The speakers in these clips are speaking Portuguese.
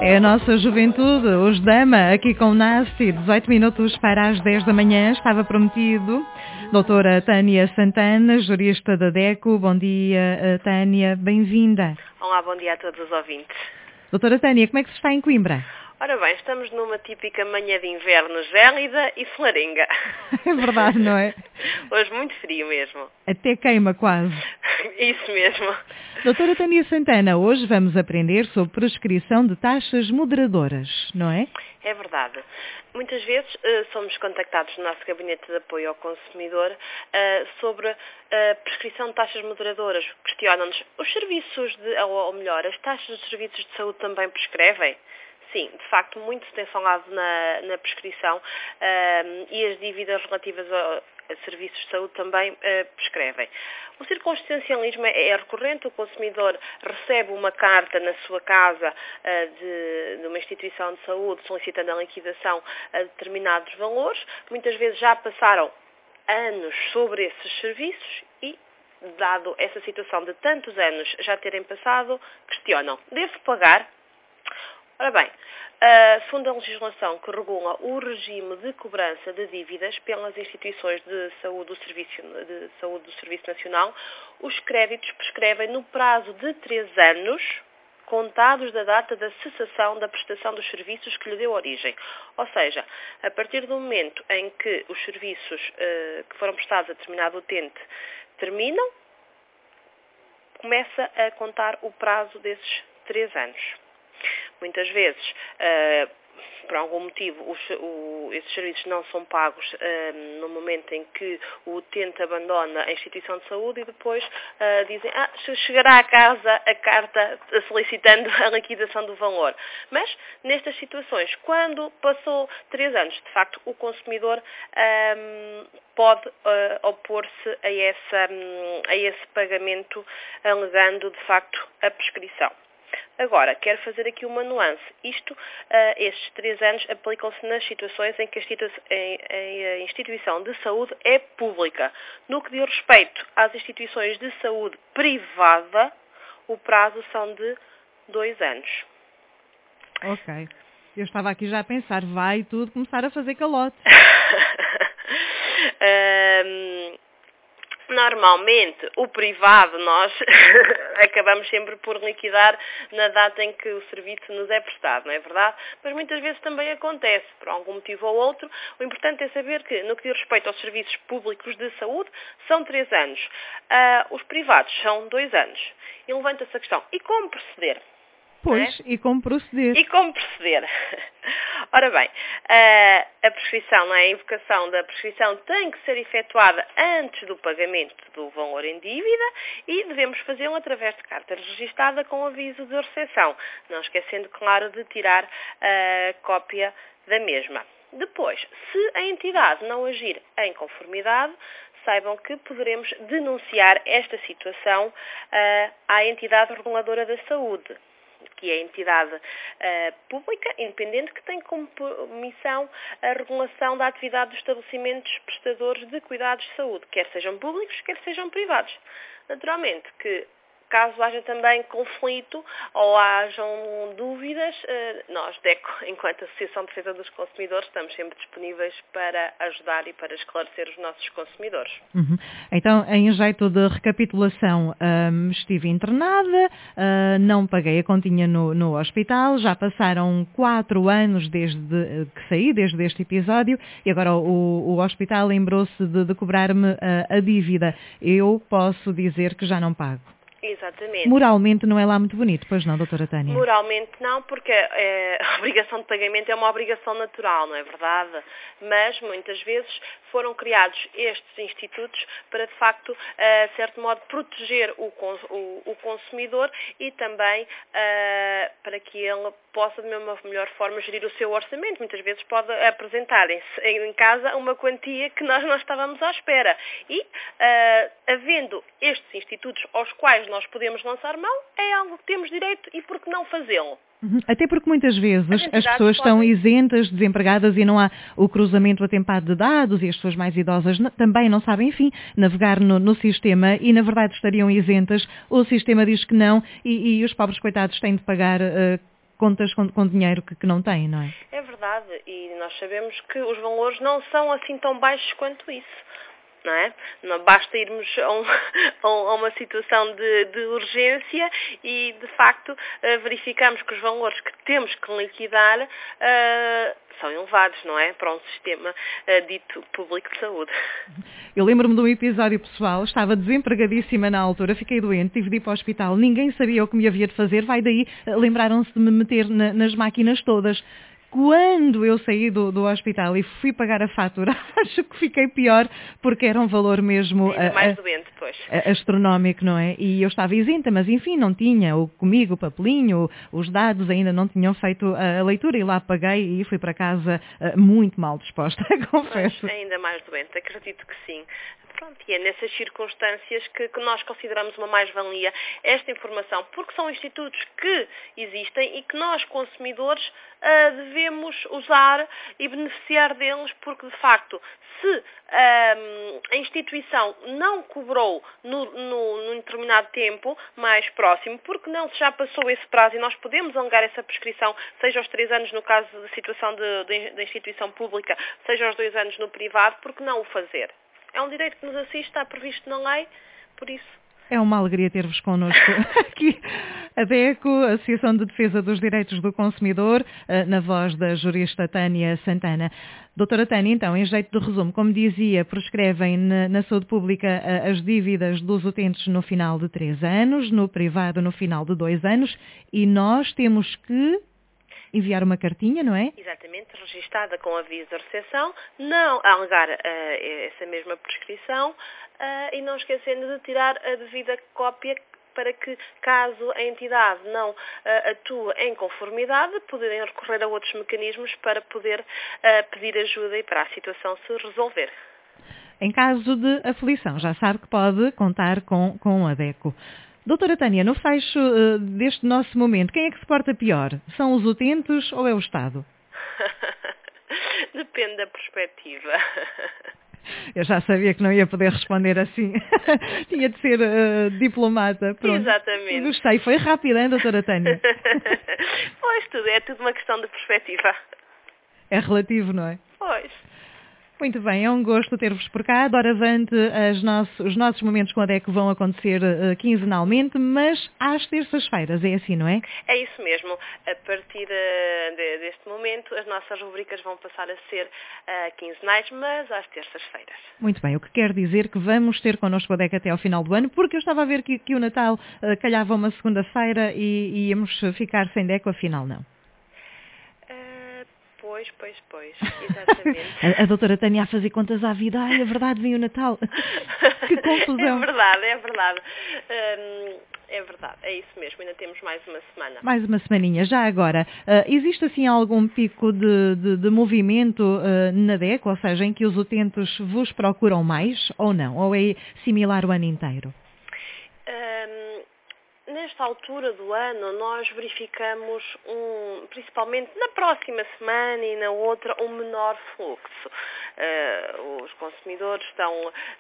É a nossa juventude, os Dama, aqui com o Nasty, 18 minutos para as 10 da manhã, estava prometido. Doutora Tânia Santana, jurista da DECO, bom dia Tânia, bem-vinda. Olá, bom dia a todos os ouvintes. Doutora Tânia, como é que se está em Coimbra? Ora bem, estamos numa típica manhã de inverno gélida e solarenga. É verdade, não é? Hoje muito frio mesmo. Até queima quase. Isso mesmo. Doutora Tânia Santana, hoje vamos aprender sobre prescrição de taxas moderadoras, não é? É verdade. Muitas vezes somos contactados no nosso gabinete de apoio ao consumidor sobre a prescrição de taxas moderadoras. Questionam-nos os serviços, ou melhor, as taxas de serviços de saúde também prescrevem? Sim, de facto, muito se tem falado na prescrição e as dívidas relativas a serviços de saúde também prescrevem. O circunstancialismo é recorrente, o consumidor recebe uma carta na sua casa de uma instituição de saúde solicitando a liquidação a determinados valores, muitas vezes já passaram anos sobre esses serviços e, dado essa situação de tantos anos já terem passado, questionam, devo pagar? Ora bem, segundo a legislação que regula o regime de cobrança de dívidas pelas instituições de saúde do Serviço Nacional, os créditos prescrevem no prazo de 3 anos, contados da data da cessação da prestação dos serviços que lhe deu origem. Ou seja, a partir do momento em que os serviços que foram prestados a determinado utente terminam, começa a contar o prazo desses 3 anos. Muitas vezes, por algum motivo, esses serviços não são pagos no momento em que o utente abandona a instituição de saúde e depois dizem, chegará a casa a carta solicitando a liquidação do valor. Mas, nestas situações, quando passou 3 anos, de facto, o consumidor pode opor-se a esse pagamento, alegando, de facto, a prescrição. Agora, quero fazer aqui uma nuance. Estes 3 anos aplicam-se nas situações em que a instituição de saúde é pública. No que diz respeito às instituições de saúde privada, o prazo são de 2 anos. Ok. Eu estava aqui já a pensar, vai tudo começar a fazer calote. Normalmente, o privado, nós acabamos sempre por liquidar na data em que o serviço nos é prestado, não é verdade? Mas muitas vezes também acontece, por algum motivo ou outro. O importante é saber que, no que diz respeito aos serviços públicos de saúde, são 3 anos. Os privados são 2 anos. E levanta-se a questão, e como proceder? Pois, e como proceder? E como proceder? Ora bem, a prescrição, não é? A invocação da prescrição tem que ser efetuada antes do pagamento do valor em dívida e devemos fazê-lo através de carta registada com aviso de recepção, não esquecendo, claro, de tirar a cópia da mesma. Depois, se a entidade não agir em conformidade, saibam que poderemos denunciar esta situação à entidade reguladora da saúde, que é a entidade pública, independente, que tem como missão a regulação da atividade dos estabelecimentos prestadores de cuidados de saúde, quer sejam públicos, quer sejam privados. Naturalmente que, caso haja também conflito ou hajam dúvidas, nós, DECO, enquanto Associação de Defesa dos Consumidores, estamos sempre disponíveis para ajudar e para esclarecer os nossos consumidores. Uhum. Então, em jeito de recapitulação, estive internada, não paguei a continha no hospital, já passaram 4 anos desde que saí, desde este episódio, e agora o hospital lembrou-se de cobrar-me a dívida. Eu posso dizer que já não pago. Exatamente. Moralmente não é lá muito bonito, pois não, doutora Tânia? Moralmente não, porque a obrigação de pagamento é uma obrigação natural, não é verdade? Mas, muitas vezes, foram criados estes institutos para, de facto, de certo modo, proteger o consumidor e também para que ele possa, de uma melhor forma, gerir o seu orçamento. Muitas vezes pode apresentar em casa uma quantia que nós não estávamos à espera. E, havendo estes institutos aos quais nós podemos lançar mão, é algo que temos direito e por que não fazê-lo? Até porque muitas vezes as pessoas estão isentas, desempregadas e não há o cruzamento atempado de dados e as pessoas mais idosas também não sabem, enfim, navegar no sistema e na verdade estariam isentas. O sistema diz que não e os pobres coitados têm de pagar contas com dinheiro que não têm, não é? É verdade, e nós sabemos que os valores não são assim tão baixos quanto isso. Não é? Não basta irmos a uma situação de urgência e, de facto, verificamos que os valores que temos que liquidar são elevados, não é? Para um sistema dito público de saúde. Eu lembro-me de um episódio pessoal, estava desempregadíssima na altura, fiquei doente, tive de ir para o hospital, ninguém sabia o que me havia de fazer, vai daí, lembraram-se de me meter nas máquinas todas. Quando eu saí do hospital e fui pagar a fatura, acho que fiquei pior, porque era um valor mesmo mais doente, pois. Astronómico, não é? E eu estava isenta, mas enfim, não tinha comigo o papelinho, os dados ainda não tinham feito a leitura e lá paguei e fui para casa muito mal disposta, confesso. Pois, ainda mais doente, acredito que sim. Pronto, e é nessas circunstâncias que nós consideramos uma mais-valia esta informação, porque são institutos que existem e que nós, consumidores, devemos usar e beneficiar deles, porque, de facto, se a instituição não cobrou num determinado tempo mais próximo, porque não se já passou esse prazo e nós podemos alegar essa prescrição, seja aos 3 anos no caso da situação da instituição pública, seja aos 2 anos no privado, porque não o fazer? É um direito que nos assiste, está previsto na lei, por isso. É uma alegria ter-vos connosco aqui. A DECO, a Associação de Defesa dos Direitos do Consumidor, na voz da jurista Tânia Santana. Doutora Tânia, então, em jeito de resumo, como dizia, prescrevem na saúde pública as dívidas dos utentes no final de 3 anos, no privado no final de 2 anos, e nós temos que enviar uma cartinha, não é? Exatamente, registada com aviso de recepção, não alegar essa mesma prescrição e não esquecendo de tirar a devida cópia para que, caso a entidade não atue em conformidade, poderem recorrer a outros mecanismos para poder pedir ajuda e para a situação se resolver. Em caso de aflição, já sabe que pode contar com a DECO. Doutora Tânia, no fecho deste nosso momento, quem é que se porta pior? São os utentes ou é o Estado? Depende da perspectiva. Eu já sabia que não ia poder responder assim. Tinha de ser diplomata. Pronto. Exatamente. Gostei. Foi rápido, hein, doutora Tânia? Pois, é tudo uma questão de perspectiva. É relativo, não é? Pois. Muito bem, é um gosto ter-vos por cá. Doravante, os nossos momentos com a DECO vão acontecer quinzenalmente, mas às terças-feiras, é assim, não é? É isso mesmo. A partir deste momento, as nossas rubricas vão passar a ser quinzenais, mas às terças-feiras. Muito bem, o que quer dizer que vamos ter connosco a DECO até ao final do ano, porque eu estava a ver que o Natal calhava uma segunda-feira e íamos ficar sem DECO, afinal não. Pois, exatamente. A doutora Tânia a fazer contas à vida. Ai, é verdade, vem o Natal. Que confusão. É verdade. É isso mesmo, ainda temos mais uma semana. Mais uma semaninha. Já agora, existe assim algum pico de movimento na DECO, ou seja, em que os utentes vos procuram mais ou não? Ou é similar o ano inteiro? Nesta altura do ano, nós verificamos, principalmente na próxima semana e na outra, um menor fluxo. Os consumidores estão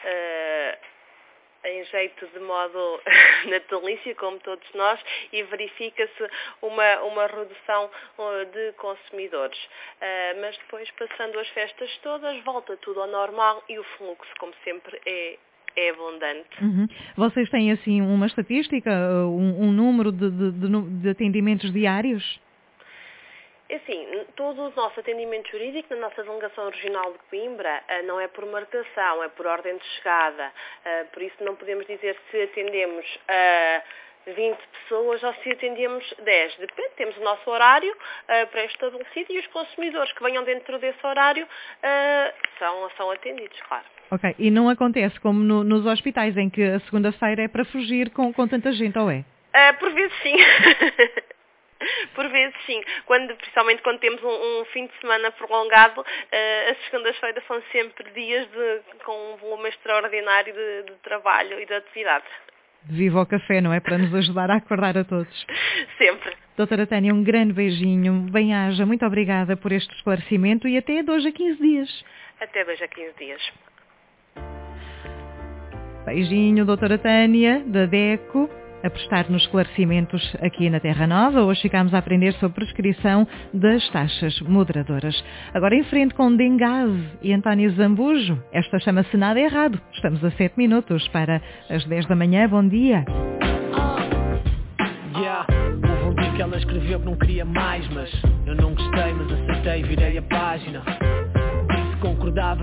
em jeito de modo natalício, como todos nós, e verifica-se uma redução de consumidores. Mas depois, passando as festas todas, volta tudo ao normal e o fluxo, como sempre, é abundante. Uhum. Vocês têm assim uma estatística, um número de atendimentos diários? É assim, todo o nosso atendimento jurídico na nossa delegação regional de Coimbra não é por marcação, é por ordem de chegada. Por isso não podemos dizer se atendemos 20 pessoas ou se atendemos 10. Depende, temos o nosso horário pré-estabelecido e os consumidores que venham dentro desse horário são atendidos, claro. Ok, e não acontece como nos hospitais, em que a segunda-feira é para fugir com tanta gente, ou é? Por vezes sim. Por vezes sim. Principalmente quando temos um fim de semana prolongado, as segundas-feiras são sempre dias com um volume extraordinário de trabalho e de atividade. Viva o café, não é? Para nos ajudar a acordar a todos. Sempre. Doutora Tânia, um grande beijinho. Bem-aja, muito obrigada por este esclarecimento e até 2 a 15 dias. Até 2 a 15 dias. Beijinho, doutora Tânia, da DECO. a prestar-nos esclarecimentos aqui na Terra Nova. Hoje ficámos a aprender sobre prescrição das taxas moderadoras. Agora em frente com Dengase e António Zambujo. Esta chama-se Nada Errado. Estamos a 7 minutos para as 10 da manhã. Bom dia. Houve um dia que ela escreveu que não queria mais, mas eu não gostei, mas aceitei, virei a página. Disse que concordava